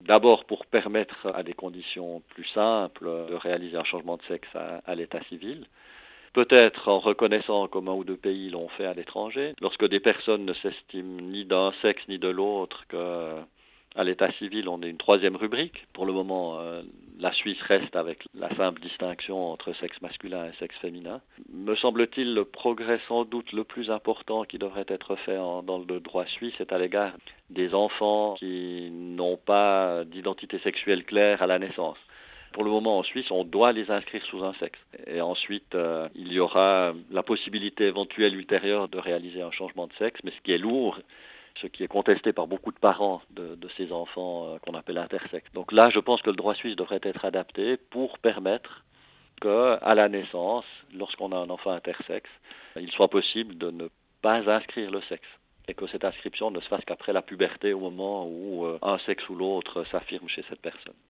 D'abord pour permettre à des conditions plus simples de réaliser un changement de sexe à l'état civil. Peut-être en reconnaissant comme un ou deux pays l'ont fait à l'étranger, lorsque des personnes ne s'estiment ni d'un sexe ni de l'autre qu'à l'état civil, on est une troisième rubrique. Pour le moment, la Suisse reste avec la simple distinction entre sexe masculin et sexe féminin. Me semble-t-il, le progrès sans doute le plus important qui devrait être fait dans le droit suisse est à l'égard des enfants qui n'ont pas d'identité sexuelle claire à la naissance. Pour le moment, en Suisse, on doit les inscrire sous un sexe. Et ensuite, il y aura la possibilité éventuelle ultérieure de réaliser un changement de sexe, mais ce qui est lourd, ce qui est contesté par beaucoup de parents de ces enfants qu'on appelle intersexes. Donc là, je pense que le droit suisse devrait être adapté pour permettre qu'à la naissance, lorsqu'on a un enfant intersexe, il soit possible de ne pas inscrire le sexe et que cette inscription ne se fasse qu'après la puberté, au moment où un sexe ou l'autre s'affirme chez cette personne.